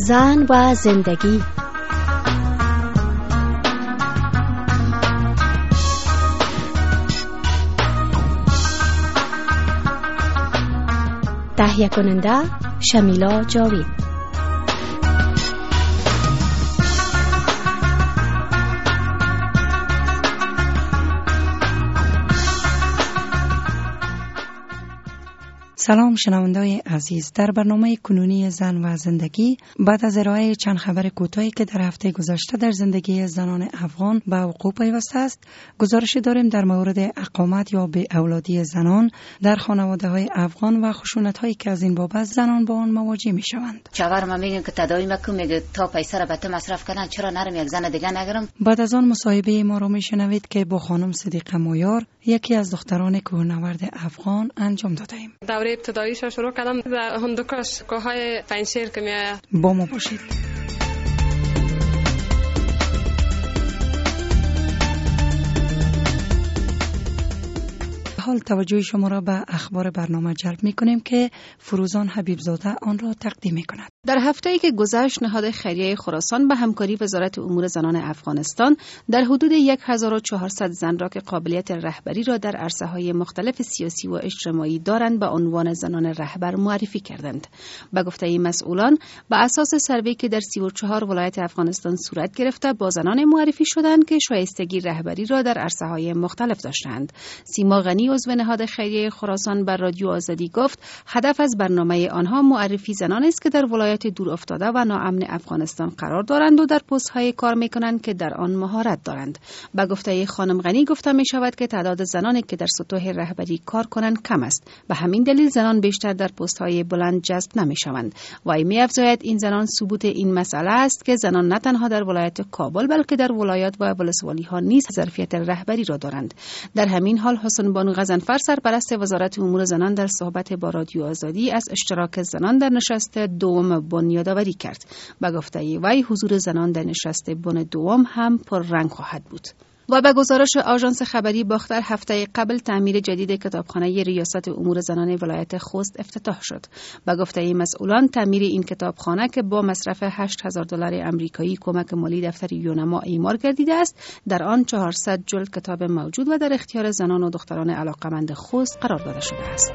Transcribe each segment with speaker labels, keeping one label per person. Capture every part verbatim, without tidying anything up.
Speaker 1: زن و زندگی. تهیه کننده شمیلا جاوید.
Speaker 2: سلام شنوندای عزیز، در برنامه کنونی زن و زندگی بعد از ارائه چند خبر کوتاهی که در هفته گذشته در زندگی زنان افغان به وقوع پیوسته است، گزارشی داریم در مورد اقامت یا بی اولادی زنان در خانواده های افغان و خشونت هایی که از این بابت زنان با آن مواجه می شوند.
Speaker 3: شوهرم میگه که تداوی مکن، میگه تا پیسه را به تو مصرف کردن چرا نرم یک زن دیگه نگیرم.
Speaker 2: بعد از آن مصاحبه ما را میشنوید که با خانم صدیقه مایار، یکی از دختران کوهنورد افغان، انجام دادیم.
Speaker 4: دوره ابتداییش شروع کردم در هندوکش، کوههای پنجشیر که میآید.
Speaker 2: با ما باشید. حال توجه شما را به اخبار برنامه جلب می کنیم که فروزان حبیبزاده آن را تقدیم می کند.
Speaker 5: در هفته‌ای که گذشت، نهاد خیریه خراسان به همکاری وزارت امور زنان افغانستان در حدود هزار و چهارصد زن را که قابلیت رهبری را در عرصه‌های مختلف سیاسی و اجتماعی دارند به عنوان زنان رهبر معرفی کردند. به گفته مسئولان، به اساس سروی که در سی و چهار ولایت افغانستان صورت گرفته، با زنان معرفی شدند که شایستگی رهبری را در عرصه‌های مختلف داشتند. سیما غنی، عضو نهاد خیریه خراسان، بر رادیو آزادی گفت هدف از برنامه آنها معرفی زنان است که در ولایت دور افتاده و ناامن افغانستان قرار دارند و در پست‌های کار می‌کنند که در آن مهارت دارند. به گفته خانم غنی گفته می شود که تعداد زنانی که در سطوح رهبری کار کنند کم است. به همین دلیل زنان بیشتر در پست‌های بلند جذب نمی‌شوند. وای می‌افزاید این زنان ثبوت این مسئله است که زنان نه تنها در ولایت کابل بلکه در ولایات و ولسوالی‌ها نیز ظرفیت رهبری را دارند. در همین حال حسن بانو غضنفر، سرپرست وزارت امور زنان، در صحبت با رادیو آزادی از اشتراک زنان در نشست دوم بن یادآوری کرد. به گفته وی حضور زنان در نشست بن دوم هم پر رنگ خواهد بود. و به گزارش آژانس خبری باختر، هفته قبل تعمیر جدید کتابخانه ریاست امور زنان ولایت خوست افتتاح شد. به گفته مسئولان، تعمیر این کتابخانه که با مصرف هشت هزار دلار آمریکایی کمک مالی دفتر یونما اعمار گردیده است، در آن چهارصد جلد کتاب موجود و در اختیار زنان و دختران علاقمند خوست قرار داده شده است.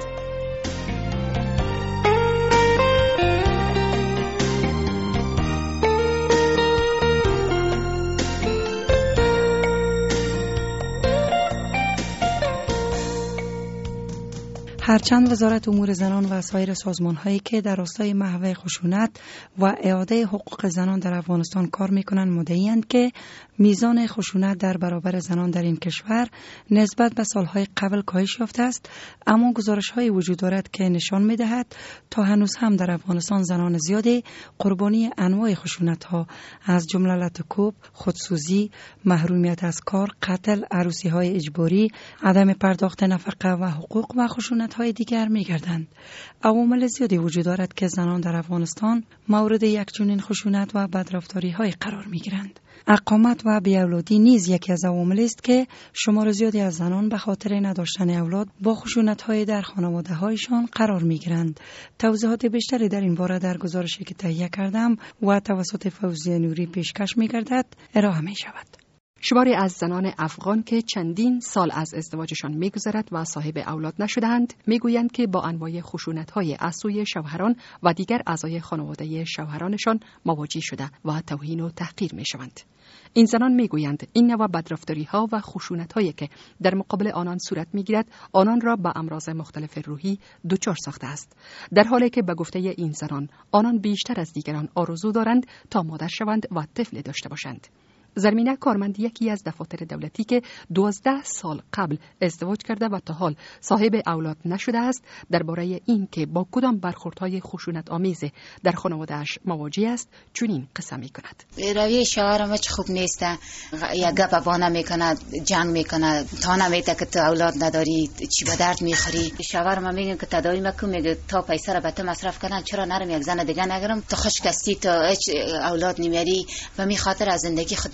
Speaker 2: هرچند وزارت امور زنان و سایر سازمان‌هایی که در راستای محو خشونت و اعاده حقوق زنان در افغانستان کار می‌کنند مدعی‌اند که میزان خشونت در برابر زنان در این کشور نسبت به سالهای قبل کاهش یافته است، اما گزارش‌هایی وجود دارد که نشان می‌دهد تا هنوز هم در افغانستان زنان زیادی قربانی انواع خشونت‌ها از جمله لطکوب، خودسوزی، محرومیت از کار، قتل، عروسی‌های اجباری، عدم پرداخت نفقه و حقوق و خشونت های دیگر می گردند. عوامل زیادی وجود دارد که زنان در افغانستان مورد یک چنین خشونت و بدرفتاری های قرار می گیرند. اقامت و بیاولادی نیز یکی از عوامل است که شمار زیادی از زنان به خاطر نداشتن اولاد با خشونت های در خانواده هایشان قرار می گیرند. توضیحات بیشتری در این باره در گزارشی که تهیه کردم و توسط فوزیه نوری پیشکش می گردد ارائه می شود.
Speaker 6: شماری از زنان افغان که چندین سال از ازدواجشان می‌گذرد و صاحب اولاد نشده‌اند، می‌گویند که با انواع خشونت‌های از سوی شوهران و دیگر اعضای خانواده شوهرانشان مواجه شده و توهین و تحقیر می‌شوند. این زنان میگویند این نوع بدرفتاری‌ها و خشونت‌هایی که در مقابل آنان صورت می‌گیرد، آنان را به امراض مختلف روحی دچار ساخته است. در حالی که به گفته این زنان، آنان بیشتر از دیگران آرزو دارند تا مادر شوند و طفل داشته باشند. زرمینه کارمند یکی از دفاتر دولتی که دوازده سال قبل ازدواج کرده و تا حال صاحب اولاد نشده است، درباره این که با کدام برخوردهای خشونت آمیز در خانواده‌اش مواجه است چنین قصه می‌کند.
Speaker 3: روی شوهرم چه خوب نیست، یا گپ بانه میکنه، جنگ میکنه، تا نمیته که تو اولاد نداری چی به درد میخوری. شوهرم میگه که تداوی مکن، میگه تا پیسه را به تو مصرف کردن چرا نرم یک زن دیگه نگیرم، تو خشکستی، تو هیچ اولاد نمیاری و می خاطر از زندگی خود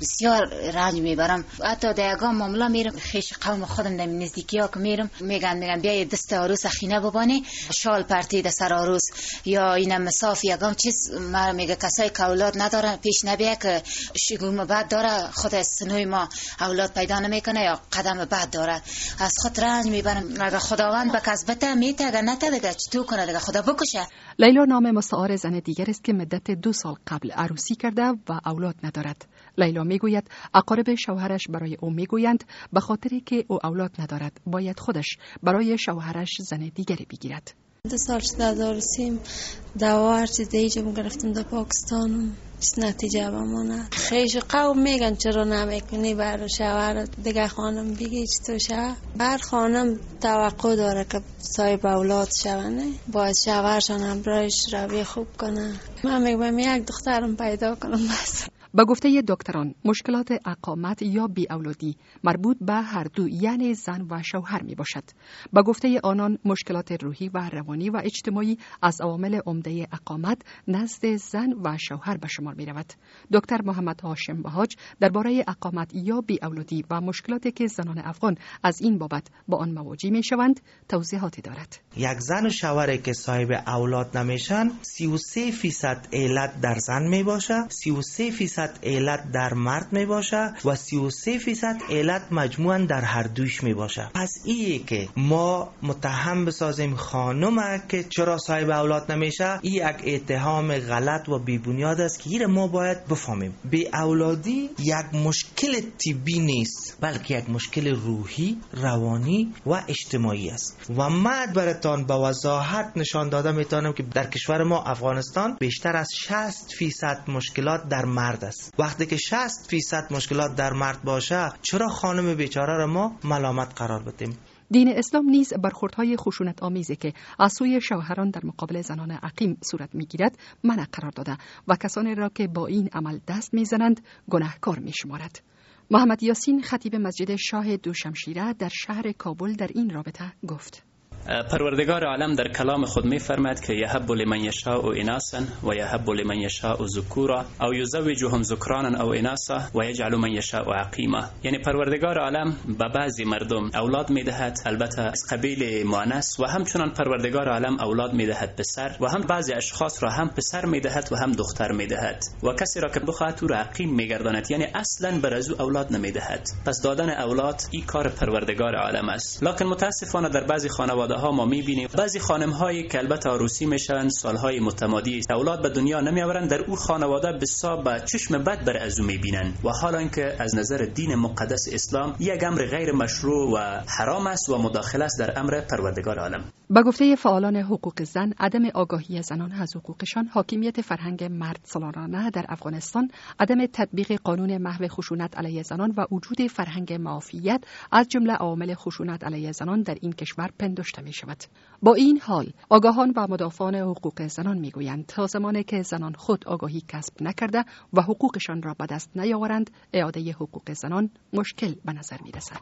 Speaker 3: بسیار رنج میبرم. حتی در یگان معامله میرم خیش قوم خودم در نزدیکی ها که میرم میگن میگن بیا دست عروس خینه ببانی شال پرتی در سر عروس یا این مساف یگان چیز ما میگه کسای که اولاد ندارن پیش نبیه که شگون بعد داره خود از سنوی ما اولاد پیدا نمیکنه یا قدم بعد داره از خود رنج میبرم. اگه خداوند به کسبته میته اگه نته دیگه چطور کنه دیگه خدا بکشه.
Speaker 6: لیلا نام مستعار زن دیگر است که مدت دو سال قبل عروسی کرده و اولاد ندارد. لیلا میگوید اقارب شوهرش برای او میگویند به خاطری که او اولاد ندارد باید خودش برای شوهرش زن دیگری بگیرد.
Speaker 7: دو سال شده دارسیم دوا هرچی دیجم گرفتم در پاکستان چیز نتیجه بمونه. خیش قوم میگن چرا نمیکنی برای شوهر دیگه خانم بگی چطور شه. هر خانم توقع داره که صاحب اولاد شونه باید شوهرشان هم برایش روی خوب کنه. من میگم یک دخترم پیدا کنم بس.
Speaker 6: با گفته دکتران مشکلات اقامت یا بی اولادی مربوط به هر دو یعنی زن و شوهر می باشد. با گفته آنان مشکلات روحی و روانی و اجتماعی از عوامل عمده اقامت نزد زن و شوهر به شمار می رود. دکتر محمد هاشم بهاج درباره اقامت یا بی اولادی و مشکلاتی که زنان افغان از این بابت با آن مواجه می شوند توضیحاتی دارد.
Speaker 8: یک زن و شوهری که صاحب اولاد نمیشن سی و سه فیصد علت در زن می باشه، سی و سه فیصد علت در مرد می باشه و سی و سه فیصد علت مجموعاً در هر دویش می باشه. پس ایه که ما متهم بسازیم خانم که چرا صاحب اولاد نمیشه، این یک اتهام غلط و بی بنیاد است که ما باید بفهمیم. بی اولادی یک مشکل طبی نیست بلکه یک مشکل روحی، روانی و اجتماعی است و من براتون با وضاحت نشان داده میتونم که در کشور ما افغانستان بیشتر از شصت فیصد مشکلات در مرد است. وقتی که شصت فیصد مشکلات در مرد باشه چرا خانم بیچاره را ما ملامت قرار بدیم؟
Speaker 6: دین اسلام نیز برخوردهای خشونت آمیزی که از سوی شوهران در مقابل زنان عقیم صورت میگیرد منع قرار داده و کسانی را که با این عمل دست میزنند گناهکار میشمارد. محمد یاسین خطیب مسجد شاه دوشمشیره در شهر کابل در این رابطه گفت:
Speaker 9: پروردگار عالم در کلام خود می فرماید که یهب لمن یشاء اناسا و یهب لمن یشاء ذکورا او یزوجهم ذکرانا او اناسا و یجعل من یشاء عقیما. یعنی پروردگار عالم به بعضی مردم اولاد می دهد، البته از قبیل مؤنث، و همچنان پروردگار عالم اولاد می دهد پسر و هم بعضی اشخاص را هم پسر می دهد و هم دختر می دهد و کسی را که بخواهد او را عقیم می گرداند یعنی اصلا بر از او اولاد نمی دهد. پس دادن اولاد این کار پروردگار عالم است. لکن متاسفانه در بعضی خانواده ها ما میبینیم بعضی خانم هایی که البته عروسی میشن سالهای متمادی اولاد به دنیا نمیآورن، در او خانواده بسا به چشم بد بر از او میبینن و حالا اینکه از نظر دین مقدس اسلام یک امر غیر مشروع و حرام است و مداخله است در امر پروردگار عالم.
Speaker 6: با گفته فعالان حقوق زن عدم آگاهی زنان از حقوقشان، حاکمیت فرهنگ مرد سالارانه در افغانستان، عدم تطبیق قانون محو خشونت علیه زنان و وجود فرهنگ معافیت از جمله عوامل خشونت علیه زنان در این کشور پنداشته می شود. با این حال آگاهان و مدافعان حقوق زنان میگویند تا زمانی که زنان خود آگاهی کسب نکرده و حقوقشان را به دست نیاورند اعاده حقوق زنان مشکل به نظر می رسد.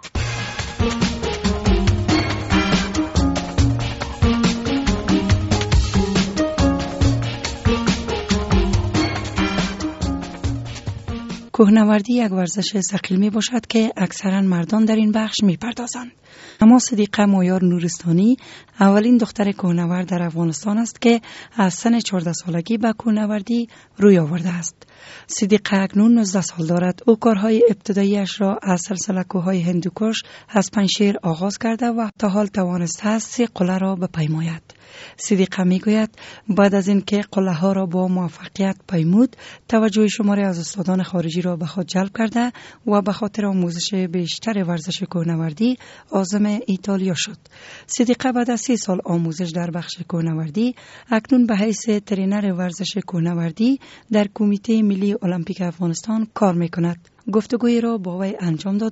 Speaker 2: کوهنوردی یک ورزش ثقیل می باشد که اکثرا مردان در این بخش می پردازند. اما صدیقه مایار نورستانی اولین دختر کوهنورد در افغانستان است که از سن چهارده سالگی به کوهنوردی روی آورده است. صدیقه اکنون نوزده سال دارد. او کارهای ابتداییش را از سلسله کوههای هندوکش از پنجشیر آغاز کرده و تا حال توانسته است سه قله را بپیماید. صدیقه میگوید بعد از اینکه قله ها را با موفقیت پیمود، توجه شماری از استادان خارجی را به خود جلب کرده و به خاطر آموزش بیشتر ورزش کوهنوردی عازم ایتالیا شد. صدیقه بعد از سی سال آموزش در بخش کوهنوردی اکنون به حیث ترینر ورزش کوهنوردی در کمیته ملی المپیک افغانستان کار میکند. گفتگوی را با وی انجام دادیم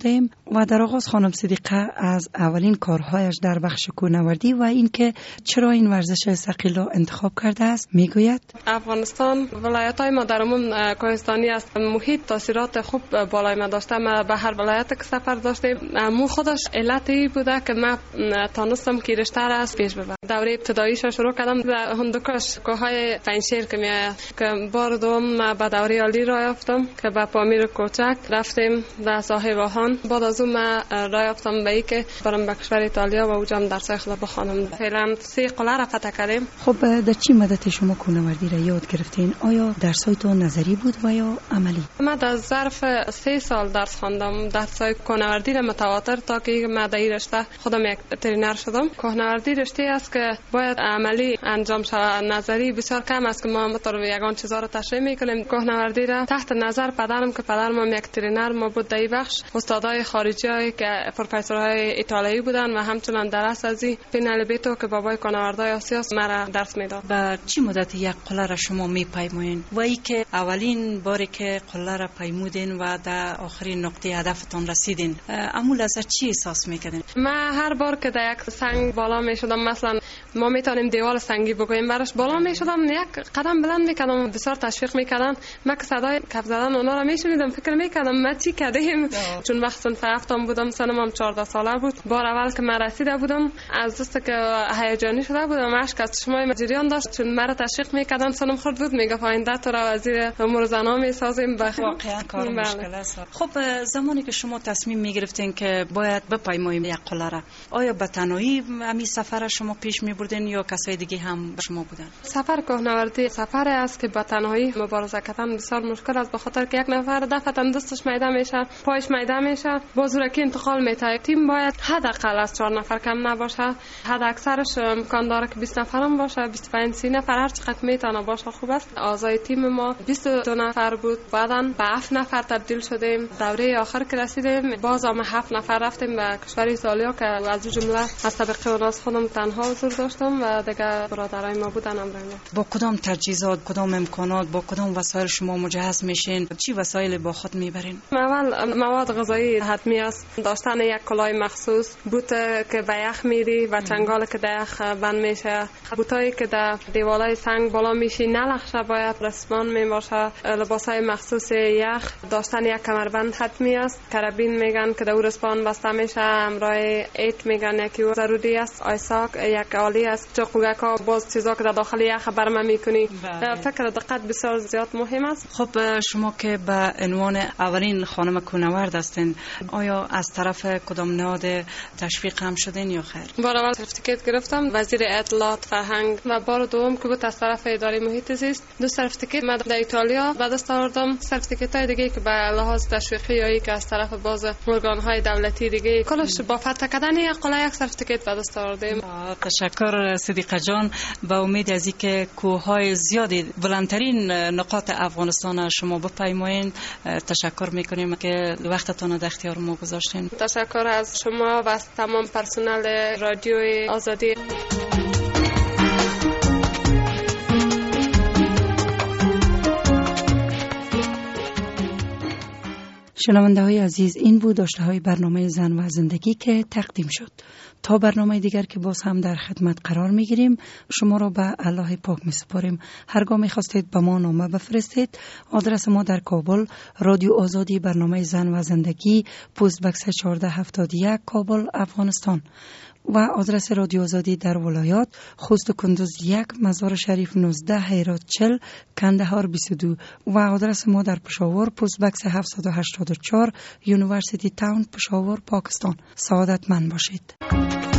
Speaker 2: و در آغاز خانم صدیقه از اولین کارهایش در بخش کوهنوردی و اینکه چرا این ورزش ثقیل را انتخاب کرده است میگوید.
Speaker 4: افغانستان ولایت‌های ما در عموم کوهستانی است. محیط تاثیرات خوب بالای ما داشته. ما به هر ولایت که سفر داشتیم، مو خودش علتی بوده که من تانستم که رشته را از پیش ببرم. دوره ابتداییش شروع کردم در هندوکش کوههای پنجشیر که میآید که بار دوم به دوره عالی راه یافتم که به پامیر کوچک رفتیم در ساحل واهان. بعد از اون من راه یافتم به این که برم به کشور ایتالیا و اونجا درسای خود بخوانم. فعلا سه قله را فتح کردیم.
Speaker 2: خب در چی مدت شما کوهنوردی را یاد گرفتین؟ آیا درسایتون نظری بود و یا عملی؟
Speaker 4: من در ظرف سه سال درس خواندم. درسای کوهنوردی را متواتر تا که من در این رشته خودم یک ترینر شدم. کوهنوردی رشته است که باید عملی انجام شود. نظری بسیار کم است که ما مطور یگان چیزا را تشریح میکنیم. کوهنوردی را تحت نظر پدرم که پدرم یک ترینر ما بود در این بخش، استادای خارجی هایی که پروفسورهای ایتالیایی بودن و همچنان درس ازی پینل بیتو که بابای کوهنوردای آسیا مرا درس میداد.
Speaker 2: و چی مدت یک قله را شما میپیمایین و ای که اولین باری که قله را پیمودین و در آخرین نقطه هدفتون رسیدین، اما لحظه چی احساس میکردین؟
Speaker 4: من هر بار که در یک سنگ بالا میشدم، مثلا ما میتونیم دیوار سنگی بگوییم، براش بالا میشدم یک قدم بلند میکردم، بسیار تشویق میکردن. من که صدای کف زدن اونا را میشنیدم فکر میکردم ما چی کردیم. چون وقت صنف هفتم بودم، سنم هم چهارده ساله بود. بار اول که من رسیده بودم از دست که هیجانی شده بودم، اشک از چشمای من جریان داشت چون مرا تشویق میکردن. سنم خرد بود، میگفت آینده تو را وزیر امور زنان میسازیم.
Speaker 2: واقعا کار مشکل است. خب زمانی که شما تصمیم میگرفتین که باید بپیماییم یک قله را، آیا به تنهایی همین سفر شما پیش میبردین یا کسای دیگه هم با شما بودن؟
Speaker 4: سفر کوهنوردی سفر است که با تنهایی مبارزه کردن بسیار مشکل است، به خاطر که یک نفر دفعه دستش میده میشه، پایش میده میشه، با زورکی انتقال میته. تیم باید حداقل از چهار نفر کم نباشه. حد اکثرش امکان داره که بیست نفر هم باشه، بیست و پنج سی نفر هر چقدر میتونه باشه خوب است. اعضای تیم ما بیست و دو نفر بود، بعداً به هفت نفر تبدیل شدیم. دوره آخر که رسیدیم باز هم هفت نفر رفتیم به کشور ایتالیا که از جمله از طبقه اوناس خودم تنها حضور داشتم و دیگه برادرای ما بودن. هم
Speaker 2: با کدام تجهیزات، کدام امکانات، با کدام وسایل شما مجهز میشین؟ چی وسایل با خود میبرین؟
Speaker 4: اول مواد غذایی حتمی است. داشتن یک کلاه مخصوص، بوت که به یخ میری و چنگال که در یخ بند میشه، بوتایی که در دیوالای سنگ بالا میشی نلخشه، باید رسمان میباشه، لباسای مخصوص یخ، داشتن یک کمربند حتمی است. کرابین میگن که در رسمان بسته میشه، همراه ایت میگن یکی ضروری است. آیساک یک عالی است. چاقوگکا باز چیزا که در داخل یخ برمه میکنی. فکر دقت بسیار زیاد مهم است.
Speaker 2: خب شما که به عنوان اولین خانم کوهنورد هستین، آیا از طرف کدام نهاد تشویق هم شدین یا خیر؟
Speaker 4: بار اول سرتیفیکیت گرفتم وزیر اطلاعات فرهنگ و بار دوم که بود از طرف اداره محیط زیست. دو سرتیفیکیت من در ایتالیا به دست آوردم. سرتیفیکیت های دیگه که به لحاظ تشویقی یا که از طرف باز ارگان های دولتی دیگه کلش با فتح کردن یک قله یک سرتیفیکیت به دست آوردیم.
Speaker 2: تشکر صدیقه جان. با امید از اینکه کوههای زیادی بلندترین نقاط افغانستان شما بپیمایین. تشکر میکنیم که وقتتون در اختیار ما گذاشتین.
Speaker 4: تشکر از شما و از تمام پرسنل رادیوی آزادی.
Speaker 2: شنونده های عزیز، این بود داشته های برنامه زن و زندگی که تقدیم شد. تا برنامه دیگر که باز هم در خدمت قرار می گیریم، شما را به الله پاک می سپاریم. هرگاه می خواستید به ما نامه بفرستید، آدرس ما در کابل رادیو آزادی برنامه زن و زندگی، پست بکس چهارده هفتاد و یک کابل افغانستان، و آدرس رادیو آزادی در ولایات خوست و کندوز یک، مزار شریف نوزده، هرات چهل، کندهار بیست و دو، و آدرس ما در پشاور پست بکس هفتصد و هشتاد و چهار، یونیورسیتی تاون پشاور پاکستان. سعادتمند باشید.